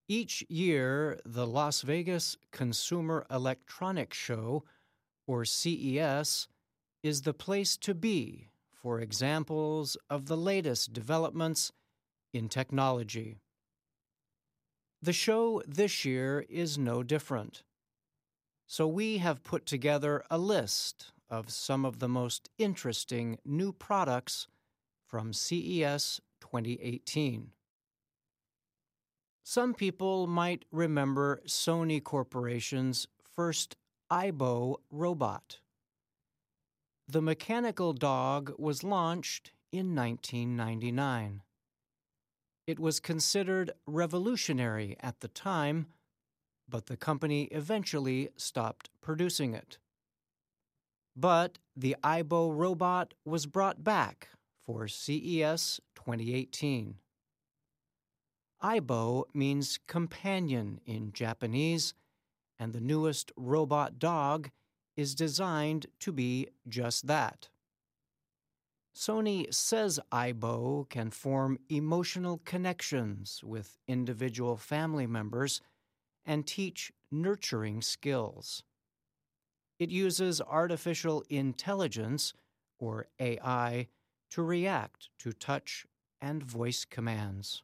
Each year, the Las Vegas Consumer Electronics Show, or CES, is the place to be for examples of the latest developments in technology. The show this year is no different. So we have put together a list of some of the most interesting new products from CES 2018. Some people might remember Sony Corporation's first Aibo robot. The mechanical dog was launched in 1999. It was considered revolutionary at the time, but the company eventually stopped producing it. But the Aibo robot was brought back for CES 2018. Aibo means companion in Japanese, and the newest robot dog is designed to be just that. Sony says Aibo can form emotional connections with individual family members and teach nurturing skills. It uses artificial intelligence, or AI, to react to touch and voice commands.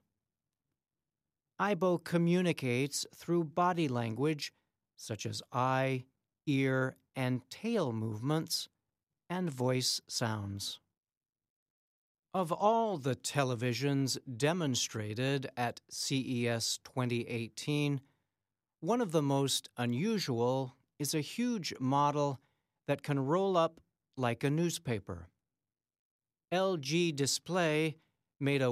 Aibo communicates through body language, such as eye, ear, and tail movements, and voice sounds. Of all the televisions demonstrated at CES 2018, one of the most unusual is a huge model that can roll up like a newspaper. LG Display made a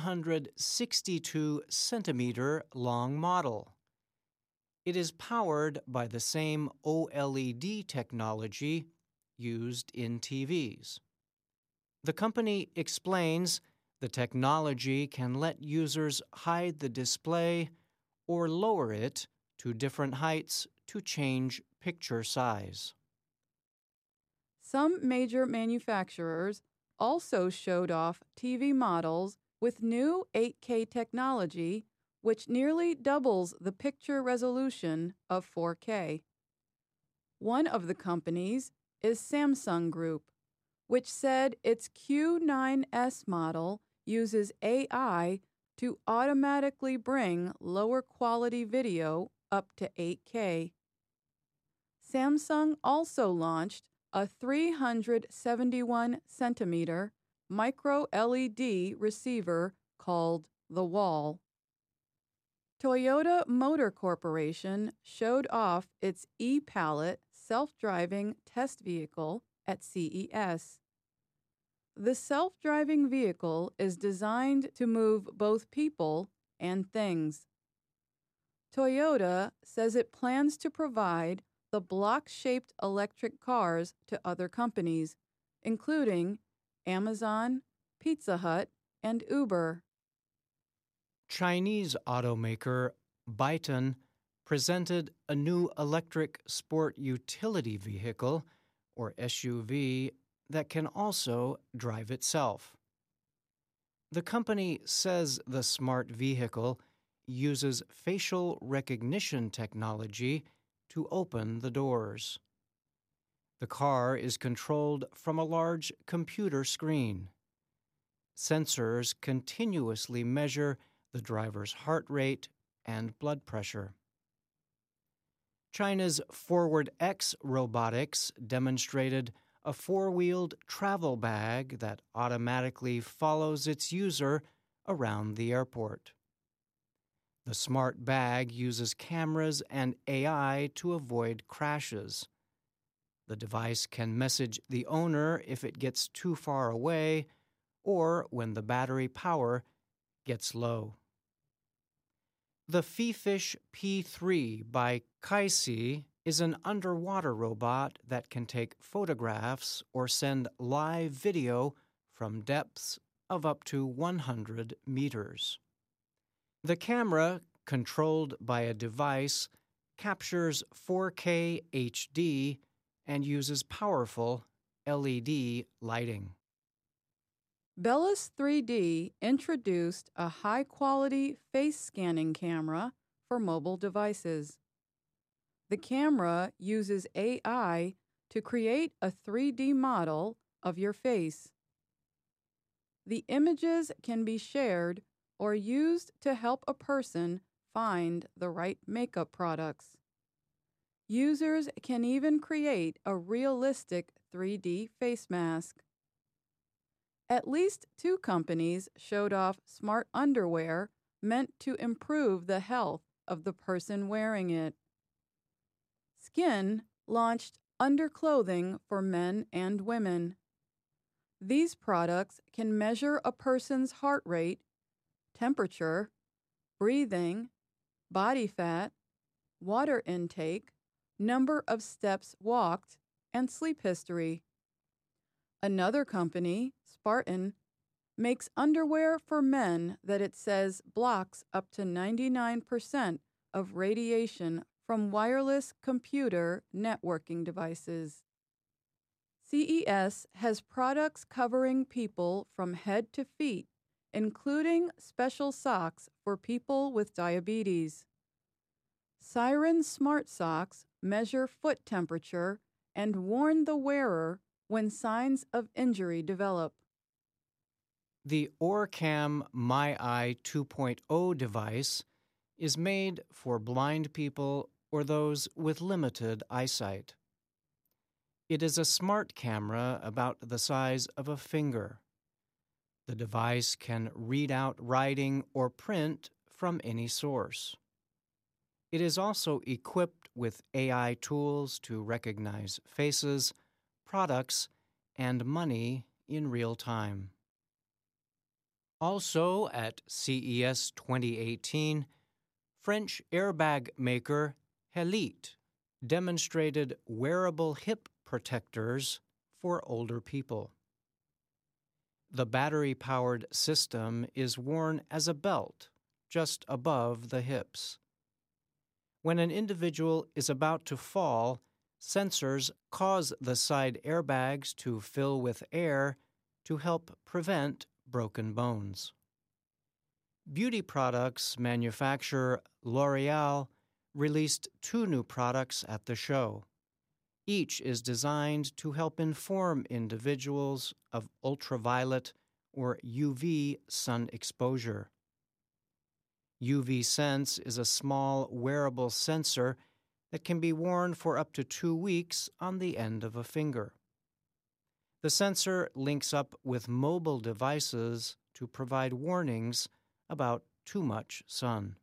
162-centimeter long model. It is powered by the same OLED technology used in TVs. The company explains the technology can let users hide the display or lower it to different heights to change picture size. Some major manufacturers also showed off TV models with new 8K technology, which nearly doubles the picture resolution of 4K. One of the companies is Samsung Group, which said its Q9S model uses AI to automatically bring lower quality video up to 8K. Samsung also launched a 371-centimeter micro LED receiver called the Wall. Toyota Motor Corporation showed off its e-Palette self-driving test vehicle at CES. The self-driving vehicle is designed to move both people and things. Toyota says it plans to provide the block-shaped electric cars to other companies, including Amazon, Pizza Hut, and Uber. Chinese automaker Byton presented a new electric sport utility vehicle, or SUV, that can also drive itself. The company says the smart vehicle uses facial recognition technology to open the doors. The car is controlled from a large computer screen. Sensors continuously measure the driver's heart rate and blood pressure. China's ForwardX Robotics demonstrated a four-wheeled travel bag that automatically follows its user around the airport. The smart bag uses cameras and AI to avoid crashes. The device can message the owner if it gets too far away or when the battery power gets low. The Feefish P3 by Kaisi is an underwater robot that can take photographs or send live video from depths of up to 100 meters. The camera, controlled by a device, captures 4K HD and uses powerful LED lighting. Bellis 3D introduced a high-quality face scanning camera for mobile devices. The camera uses AI to create a 3D model of your face. The images can be shared or used to help a person find the right makeup products. Users can even create a realistic 3D face mask. At least 2 companies showed off smart underwear meant to improve the health of the person wearing it. Skin launched underclothing for men and women. These products can measure a person's heart rate, temperature, breathing, body fat, water intake, number of steps walked, and sleep history. Another company, Spartan, makes underwear for men that it says blocks up to 99% of radiation from wireless computer networking devices. CES has products covering people from head to feet, including special socks for people with diabetes. Siren Smart Socks measure foot temperature and warn the wearer when signs of injury develop. The Orcam MyEye 2.0 device is made for blind people or those with limited eyesight. It is a smart camera about the size of a finger. The device can read out writing or print from any source. It is also equipped with AI tools to recognize faces, products, and money in real time. Also at CES 2018, French airbag maker Helite demonstrated wearable hip protectors for older people. The battery-powered system is worn as a belt just above the hips. When an individual is about to fall, sensors cause the side airbags to fill with air to help prevent broken bones. Beauty products manufacturer L'Oreal released 2 new products at the show. Each is designed to help inform individuals of ultraviolet or UV sun exposure. UV Sense is a small wearable sensor that can be worn for up to 2 weeks on the end of a finger. The sensor links up with mobile devices to provide warnings about too much sun.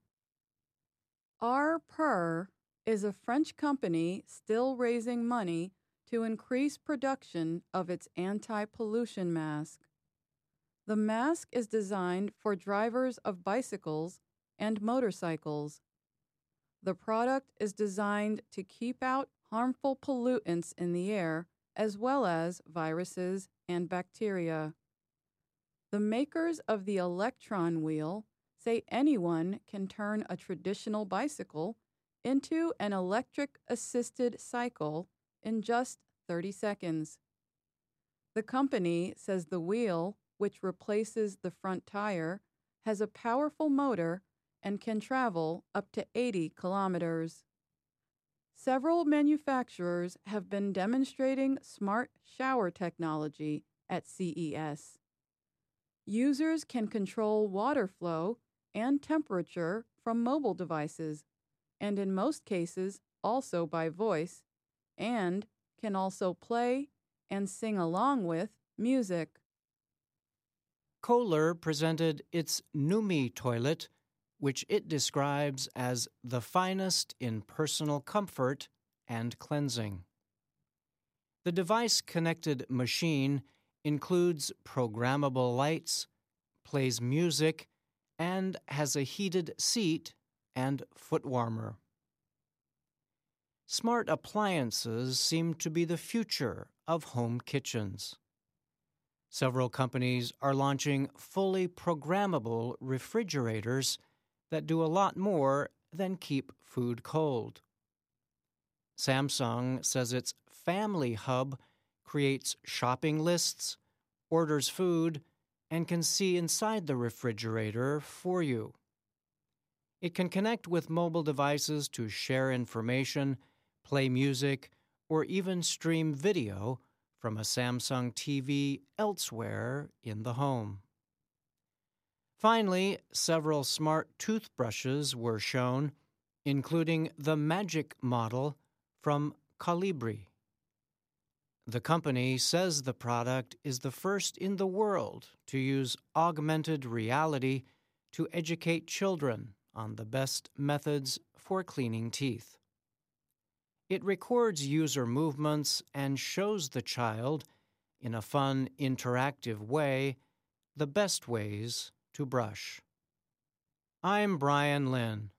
Arpur is a French company still raising money to increase production of its anti-pollution mask. The mask is designed for drivers of bicycles and motorcycles. The product is designed to keep out harmful pollutants in the air, as well as viruses and bacteria. The makers of the Electron wheel say anyone can turn a traditional bicycle into an electric-assisted cycle in just 30 seconds. The company says the wheel, which replaces the front tire, has a powerful motor and can travel up to 80 kilometers. Several manufacturers have been demonstrating smart shower technology at CES. Users can control water flow and temperature from mobile devices, and in most cases also by voice, and can also play and sing along with music. Kohler presented its Numi toilet, which it describes as the finest in personal comfort and cleansing. The device-connected machine includes programmable lights, plays music, and has a heated seat and foot warmer. Smart appliances seem to be the future of home kitchens. Several companies are launching fully programmable refrigerators that do a lot more than keep food cold. Samsung says its Family Hub creates shopping lists, orders food, and can see inside the refrigerator for you. It can connect with mobile devices to share information, play music, or even stream video from a Samsung TV elsewhere in the home. Finally, several smart toothbrushes were shown, including the Magic model from Colibri. The company says the product is the first in the world to use augmented reality to educate children on the best methods for cleaning teeth. It records user movements and shows the child, in a fun, interactive way, the best ways to brush. I'm Brian Lynn.